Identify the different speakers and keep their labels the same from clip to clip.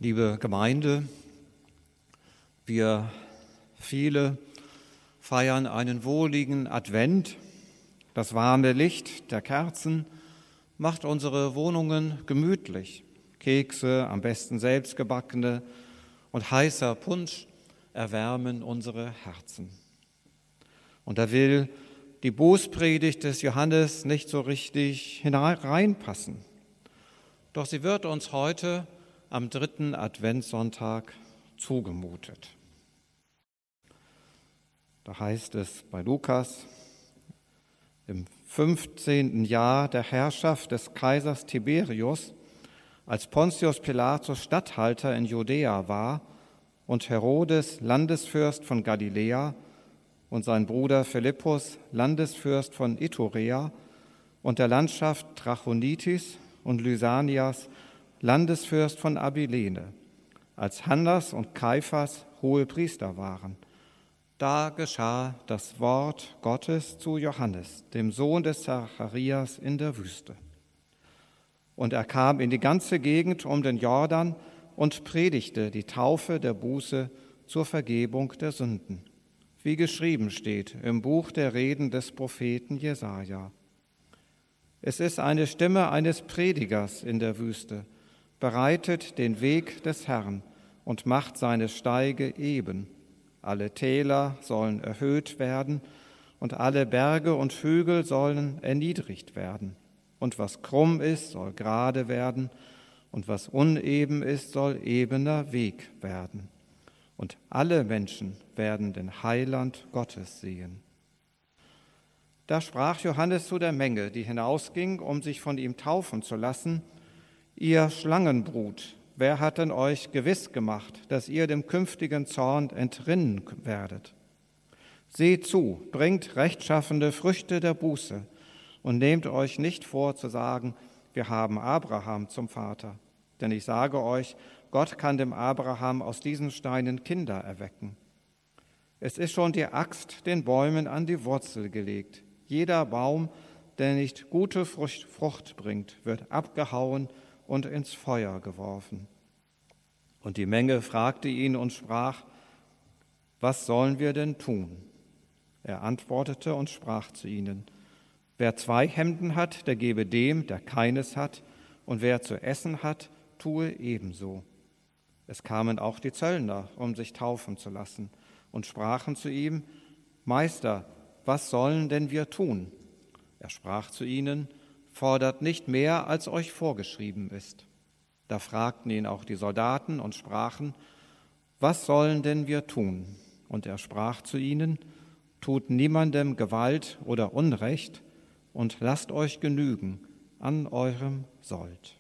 Speaker 1: Liebe Gemeinde, wir viele feiern einen wohligen Advent. Das warme Licht der Kerzen macht unsere Wohnungen gemütlich. Kekse, am besten selbstgebackene, und heißer Punsch erwärmen unsere Herzen. Und da will die Bußpredigt des Johannes nicht so richtig hineinpassen. Doch sie wird uns heute am 3. Adventssonntag zugemutet. Da heißt es bei Lukas: Im 15. Jahr der Herrschaft des Kaisers Tiberius, als Pontius Pilatus Statthalter in Judäa war und Herodes Landesfürst von Galiläa und sein Bruder Philippus Landesfürst von Iturea und der Landschaft Trachonitis und Lysanias Landesfürst von Abilene, als Hannas und Kaiphas hohe Priester waren. Da geschah das Wort Gottes zu Johannes, dem Sohn des Zacharias, in der Wüste. Und er kam in die ganze Gegend um den Jordan und predigte die Taufe der Buße zur Vergebung der Sünden, wie geschrieben steht im Buch der Reden des Propheten Jesaja. Es ist eine Stimme eines Predigers in der Wüste, bereitet den Weg des Herrn und macht seine Steige eben. Alle Täler sollen erhöht werden und alle Berge und Hügel sollen erniedrigt werden. Und was krumm ist, soll gerade werden, und was uneben ist, soll ebener Weg werden. Und alle Menschen werden den Heiland Gottes sehen. Da sprach Johannes zu der Menge, die hinausging, um sich von ihm taufen zu lassen: Ihr Schlangenbrut, wer hat denn euch gewiss gemacht, dass ihr dem künftigen Zorn entrinnen werdet? Seht zu, bringt rechtschaffende Früchte der Buße und nehmt euch nicht vor zu sagen, wir haben Abraham zum Vater. Denn ich sage euch, Gott kann dem Abraham aus diesen Steinen Kinder erwecken. Es ist schon die Axt den Bäumen an die Wurzel gelegt. Jeder Baum, der nicht gute Frucht bringt, wird abgehauen und ins Feuer geworfen. Und die Menge fragte ihn und sprach: Was sollen wir denn tun? Er antwortete und sprach zu ihnen: Wer 2 Hemden hat, der gebe dem, der keines hat, und wer zu essen hat, tue ebenso. Es kamen auch die Zöllner, um sich taufen zu lassen, und sprachen zu ihm: Meister, was sollen denn wir tun? Er sprach zu ihnen: Fordert nicht mehr, als euch vorgeschrieben ist. Da fragten ihn auch die Soldaten und sprachen: Was sollen denn wir tun? Und er sprach zu ihnen: Tut niemandem Gewalt oder Unrecht und lasst euch genügen an eurem Sold.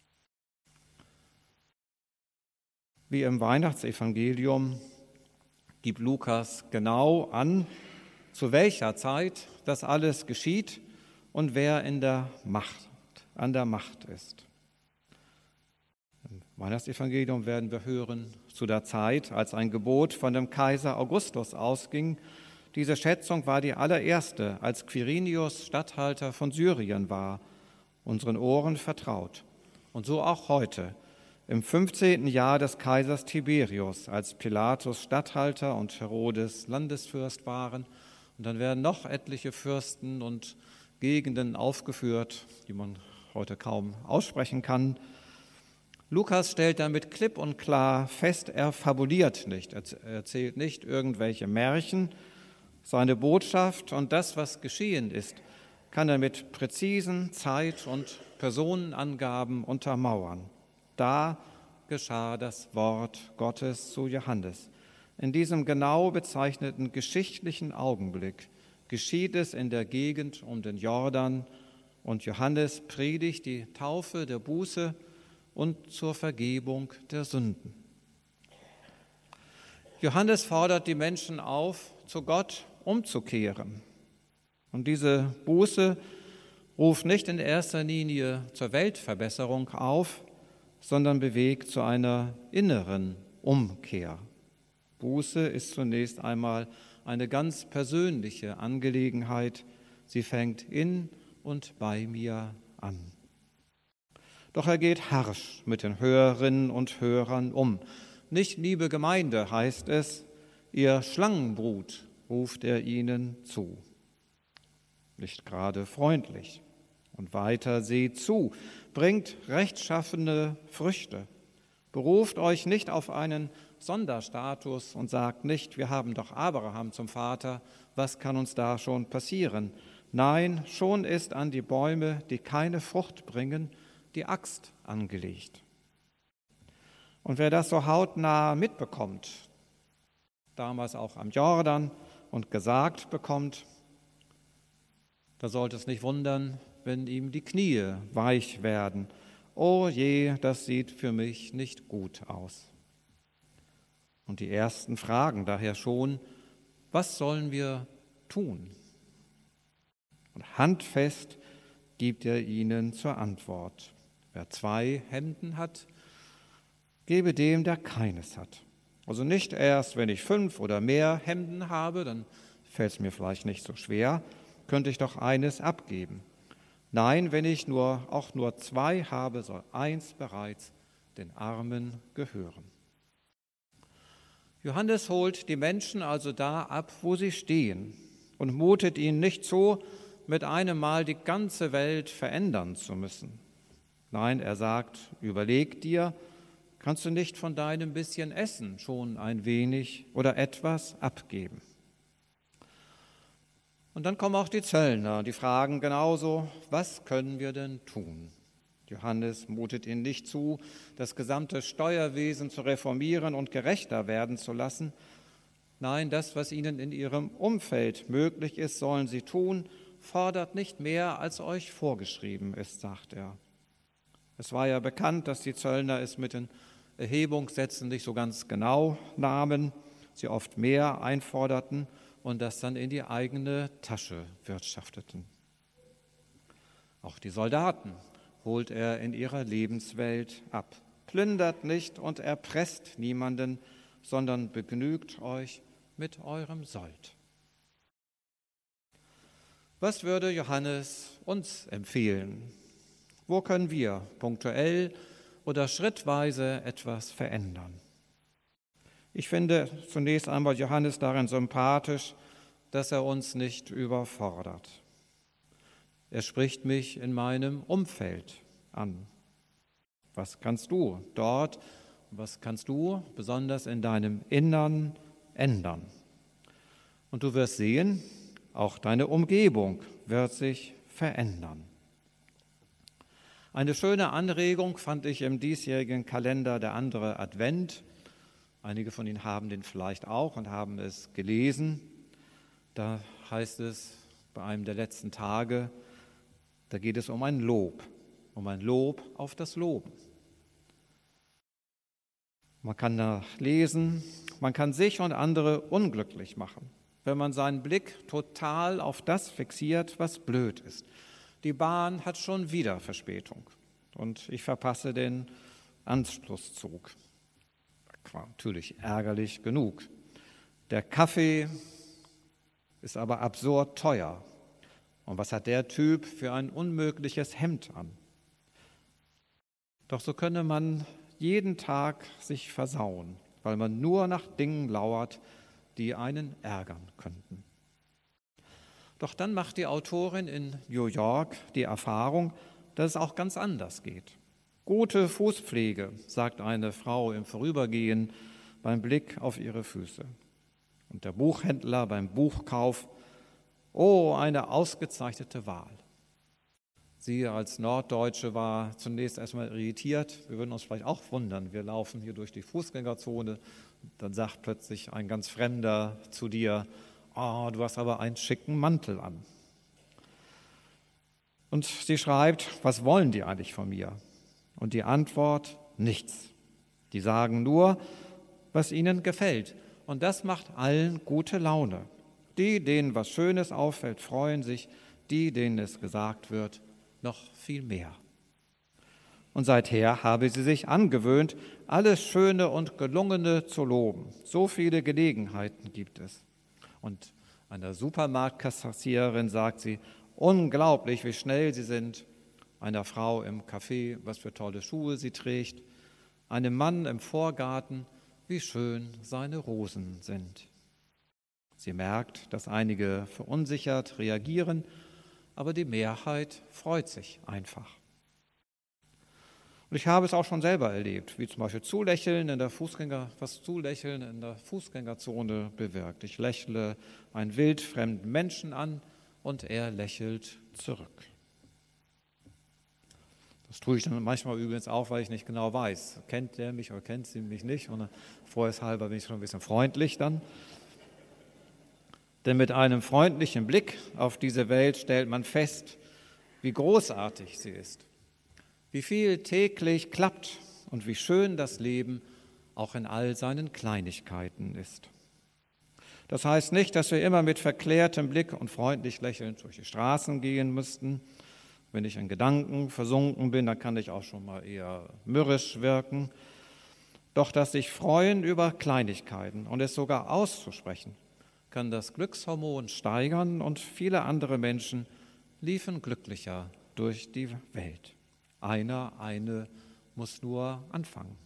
Speaker 1: Wie im Weihnachtsevangelium gibt Lukas genau an, zu welcher Zeit das alles geschieht und wer an der Macht ist. Im Weihnachtsevangelium werden wir hören, zu der Zeit, als ein Gebot von dem Kaiser Augustus ausging. Diese Schätzung war die allererste, als Quirinius Statthalter von Syrien war, unseren Ohren vertraut. Und so auch heute, im 15. Jahr des Kaisers Tiberius, als Pilatus Statthalter und Herodes Landesfürst waren. Und dann werden noch etliche Fürsten und Gegenden aufgeführt, die man heute kaum aussprechen kann. Lukas stellt damit klipp und klar fest, er fabuliert nicht, er erzählt nicht irgendwelche Märchen. Seine Botschaft und das, was geschehen ist, kann er mit präzisen Zeit- und Personenangaben untermauern. Da geschah das Wort Gottes zu Johannes. In diesem genau bezeichneten geschichtlichen Augenblick geschieht es in der Gegend um den Jordan und Johannes predigt die Taufe der Buße und zur Vergebung der Sünden. Johannes fordert die Menschen auf, zu Gott umzukehren. Und diese Buße ruft nicht in erster Linie zur Weltverbesserung auf, sondern bewegt zu einer inneren Umkehr. Buße ist zunächst einmal eine ganz persönliche Angelegenheit. Sie fängt in und bei mir an. Doch er geht harsch mit den Hörerinnen und Hörern um. Nicht, liebe Gemeinde, heißt es, ihr Schlangenbrut, ruft er ihnen zu. Nicht gerade freundlich. Und weiter, seht zu, bringt rechtschaffene Früchte. Beruft euch nicht auf einen Sonderstatus und sagt nicht, wir haben doch Abraham zum Vater, was kann uns da schon passieren? Nein, schon ist an die Bäume, die keine Frucht bringen, die Axt angelegt. Und wer das so hautnah mitbekommt, damals auch am Jordan und gesagt bekommt, da sollte es nicht wundern, wenn ihm die Knie weich werden. Oh je, das sieht für mich nicht gut aus. Und die ersten fragen daher schon, was sollen wir tun? Und handfest gibt er ihnen zur Antwort. Wer 2 Hemden hat, gebe dem, der keines hat. Also nicht erst, wenn ich 5 oder mehr Hemden habe, dann fällt es mir vielleicht nicht so schwer, könnte ich doch eines abgeben. Nein, wenn ich auch nur 2 habe, soll 1 bereits den Armen gehören. Johannes holt die Menschen also da ab, wo sie stehen und mutet ihnen nicht zu, mit einem Mal die ganze Welt verändern zu müssen. Nein, er sagt, überleg dir, kannst du nicht von deinem bisschen Essen schon ein wenig oder etwas abgeben? Und dann kommen auch die Zöllner, die fragen genauso, was können wir denn tun? Johannes mutet ihnen nicht zu, das gesamte Steuerwesen zu reformieren und gerechter werden zu lassen. Nein, das, was ihnen in ihrem Umfeld möglich ist, sollen sie tun, fordert nicht mehr, als euch vorgeschrieben ist, sagt er. Es war ja bekannt, dass die Zöllner es mit den Erhebungssätzen nicht so ganz genau nahmen, sie oft mehr einforderten und das dann in die eigene Tasche wirtschafteten. Auch die Soldaten holt er in ihrer Lebenswelt ab. Plündert nicht und erpresst niemanden, sondern begnügt euch mit eurem Sold. Was würde Johannes uns empfehlen? Wo können wir punktuell oder schrittweise etwas verändern? Ich finde zunächst einmal Johannes darin sympathisch, dass er uns nicht überfordert. Er spricht mich in meinem Umfeld an. Was kannst du dort, was kannst du besonders in deinem Innern ändern? Und du wirst sehen, auch deine Umgebung wird sich verändern. Eine schöne Anregung fand ich im diesjährigen Kalender der andere Advent. Einige von Ihnen haben den vielleicht auch und haben es gelesen. Da heißt es bei einem der letzten Tage, da geht es um ein Lob auf das Loben. Man kann da lesen, man kann sich und andere unglücklich machen, wenn man seinen Blick total auf das fixiert, was blöd ist. Die Bahn hat schon wieder Verspätung und ich verpasse den Anschlusszug. War natürlich ärgerlich genug. Der Kaffee ist aber absurd teuer. Und was hat der Typ für ein unmögliches Hemd an? Doch so könne man jeden Tag sich versauen, weil man nur nach Dingen lauert, die einen ärgern könnten. Doch dann macht die Autorin in New York die Erfahrung, dass es auch ganz anders geht. Gute Fußpflege, sagt eine Frau im Vorübergehen beim Blick auf ihre Füße. Und der Buchhändler beim Buchkauf, oh, eine ausgezeichnete Wahl. Sie als Norddeutsche war zunächst erstmal irritiert. Wir würden uns vielleicht auch wundern. Wir laufen hier durch die Fußgängerzone. Dann sagt plötzlich ein ganz Fremder zu dir, oh, du hast aber einen schicken Mantel an. Und sie schreibt, was wollen die eigentlich von mir? Und die Antwort, nichts. Die sagen nur, was ihnen gefällt. Und das macht allen gute Laune. Die, denen was Schönes auffällt, freuen sich. Die, denen es gesagt wird, noch viel mehr. Und seither habe sie sich angewöhnt, alles Schöne und Gelungene zu loben. So viele Gelegenheiten gibt es. Und einer Supermarktkassiererin sagt sie, unglaublich, wie schnell Sie sind, einer Frau im Café, was für tolle Schuhe sie trägt, einem Mann im Vorgarten, wie schön seine Rosen sind. Sie merkt, dass einige verunsichert reagieren, aber die Mehrheit freut sich einfach. Und ich habe es auch schon selber erlebt, wie zum Beispiel was Zulächeln in der Fußgängerzone bewirkt. Ich lächle einen wildfremden Menschen an und er lächelt zurück. Das tue ich dann manchmal übrigens auch, weil ich nicht genau weiß, kennt der mich oder kennt sie mich nicht. Und vorher bin ich schon ein bisschen freundlich dann. Denn mit einem freundlichen Blick auf diese Welt stellt man fest, wie großartig sie ist, wie viel täglich klappt und wie schön das Leben auch in all seinen Kleinigkeiten ist. Das heißt nicht, dass wir immer mit verklärtem Blick und freundlich lächelnd durch die Straßen gehen müssten. Wenn ich in Gedanken versunken bin, dann kann ich auch schon mal eher mürrisch wirken. Doch das sich freuen über Kleinigkeiten und es sogar auszusprechen, kann das Glückshormon steigern und viele andere Menschen liefen glücklicher durch die Welt. Eine muss nur anfangen.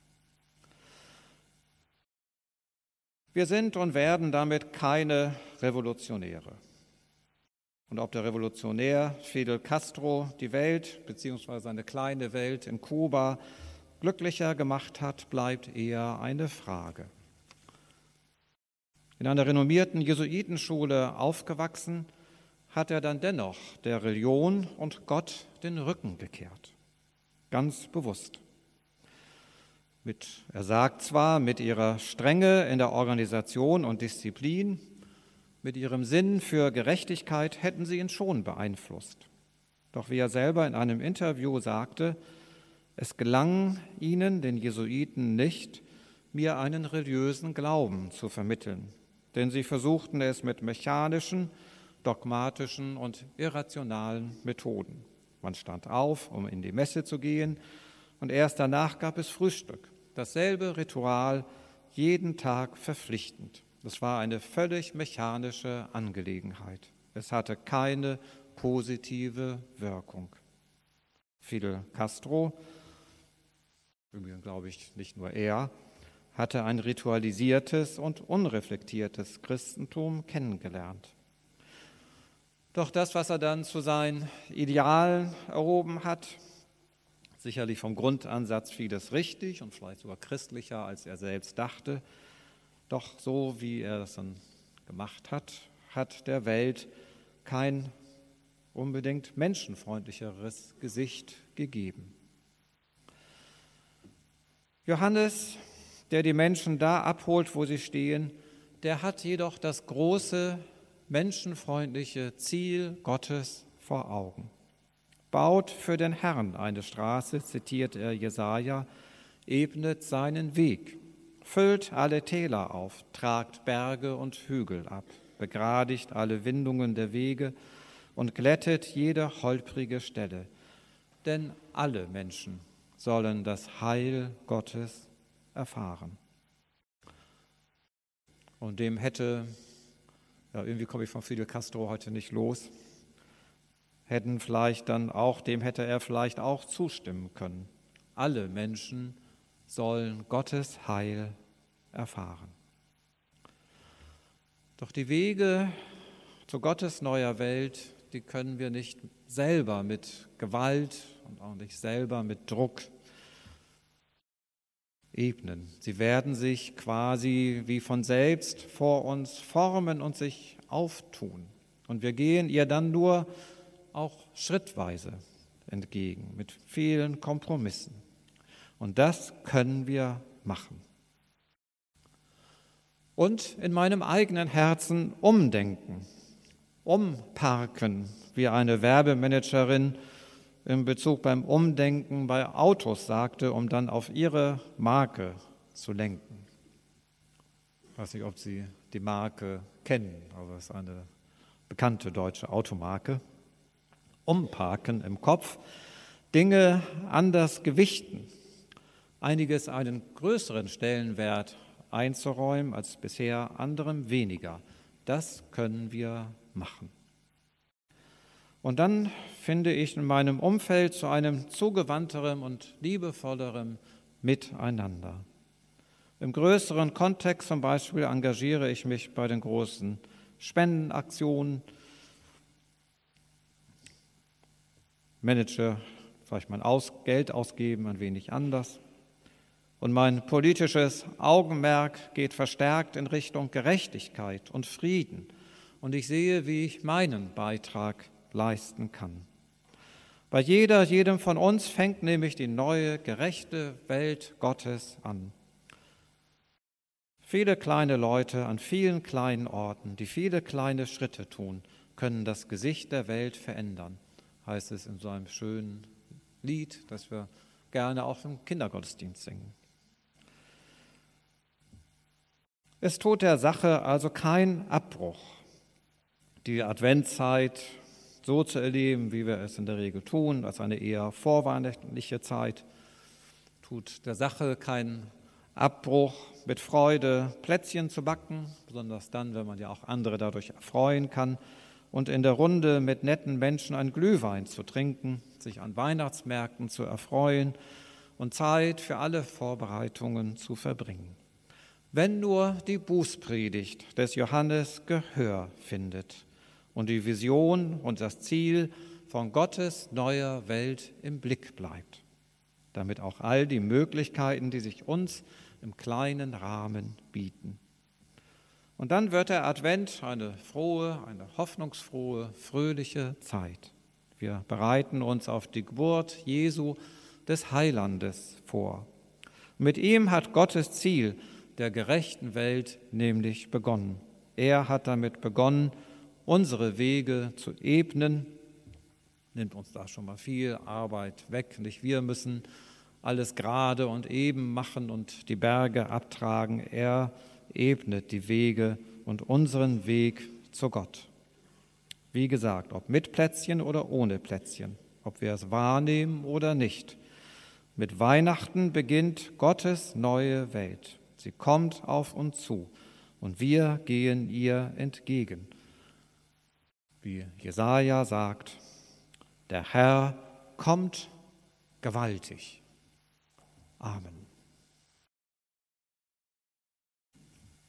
Speaker 1: Wir sind und werden damit keine Revolutionäre. Und ob der Revolutionär Fidel Castro die Welt bzw. seine kleine Welt in Kuba glücklicher gemacht hat, bleibt eher eine Frage. In einer renommierten Jesuitenschule aufgewachsen, hat er dann dennoch der Religion und Gott den Rücken gekehrt. Ganz bewusst. Er sagt zwar, mit ihrer Strenge in der Organisation und Disziplin, mit ihrem Sinn für Gerechtigkeit hätten sie ihn schon beeinflusst. Doch wie er selber in einem Interview sagte, es gelang ihnen, den Jesuiten, nicht, mir einen religiösen Glauben zu vermitteln, denn sie versuchten es mit mechanischen, dogmatischen und irrationalen Methoden. Man stand auf, um in die Messe zu gehen, und erst danach gab es Frühstück. Dasselbe Ritual, jeden Tag verpflichtend. Das war eine völlig mechanische Angelegenheit. Es hatte keine positive Wirkung. Fidel Castro, übrigens glaube ich nicht nur er, hatte ein ritualisiertes und unreflektiertes Christentum kennengelernt. Doch das, was er dann zu seinen Idealen erhoben hat, sicherlich vom Grundansatz vieles richtig und vielleicht sogar christlicher, als er selbst dachte, doch so wie er das dann gemacht hat, hat der Welt kein unbedingt menschenfreundlicheres Gesicht gegeben. Johannes, der die Menschen da abholt, wo sie stehen, der hat jedoch das große menschenfreundliche Ziel Gottes vor Augen. Baut für den Herrn eine Straße, zitiert er Jesaja, ebnet seinen Weg, füllt alle Täler auf, tragt Berge und Hügel ab, begradigt alle Windungen der Wege und glättet jede holprige Stelle. Denn alle Menschen sollen das Heil Gottes erfahren. Und dem irgendwie komme ich von Fidel Castro heute nicht los, dem hätte er vielleicht auch zustimmen können. Alle Menschen sollen Gottes Heil erfahren. Doch die Wege zu Gottes neuer Welt, die können wir nicht selber mit Gewalt und auch nicht selber mit Druck ebnen. Sie werden sich quasi wie von selbst vor uns formen und sich auftun. Und wir gehen ihr dann nur auch schrittweise entgegen, mit vielen Kompromissen. Und das können wir machen. Und in meinem eigenen Herzen umdenken, umparken, wie eine Werbemanagerin in Bezug beim Umdenken bei Autos sagte, um dann auf ihre Marke zu lenken. Ich weiß nicht, ob Sie die Marke kennen, aber es ist eine bekannte deutsche Automarke. Umparken im Kopf, Dinge anders gewichten, einiges einen größeren Stellenwert einzuräumen als bisher, anderem weniger. Das können wir machen. Und dann finde ich in meinem Umfeld zu einem zugewandteren und liebevolleren Miteinander. Im größeren Kontext zum Beispiel engagiere ich mich bei den großen Spendenaktionen, manage vielleicht mein Geld ausgeben ein wenig anders. Und mein politisches Augenmerk geht verstärkt in Richtung Gerechtigkeit und Frieden. Und ich sehe, wie ich meinen Beitrag leisten kann. Bei jedem von uns fängt nämlich die neue, gerechte Welt Gottes an. Viele kleine Leute an vielen kleinen Orten, die viele kleine Schritte tun, können das Gesicht der Welt verändern, heißt es in so einem schönen Lied, das wir gerne auch im Kindergottesdienst singen. Es tut der Sache also kein Abbruch, die Adventszeit so zu erleben, wie wir es in der Regel tun, als eine eher vorweihnachtliche Zeit, tut der Sache keinen Abbruch, mit Freude Plätzchen zu backen, besonders dann, wenn man ja auch andere dadurch erfreuen kann, und in der Runde mit netten Menschen einen Glühwein zu trinken, sich an Weihnachtsmärkten zu erfreuen und Zeit für alle Vorbereitungen zu verbringen. Wenn nur die Bußpredigt des Johannes Gehör findet und die Vision und das Ziel von Gottes neuer Welt im Blick bleibt, damit auch all die Möglichkeiten, die sich uns im kleinen Rahmen bieten. Und dann wird der Advent eine frohe, eine hoffnungsfrohe, fröhliche Zeit. Wir bereiten uns auf die Geburt Jesu, des Heilandes, vor. Mit ihm hat Gottes Ziel der gerechten Welt nämlich begonnen. Er hat damit begonnen, unsere Wege zu ebnen, nimmt uns da schon mal viel Arbeit weg. Nicht wir müssen alles gerade und eben machen und die Berge abtragen. Er ebnet die Wege und unseren Weg zu Gott. Wie gesagt, ob mit Plätzchen oder ohne Plätzchen, ob wir es wahrnehmen oder nicht. Mit Weihnachten beginnt Gottes neue Welt. Sie kommt auf uns zu und wir gehen ihr entgegen. Wie Jesaja sagt, der Herr kommt gewaltig. Amen.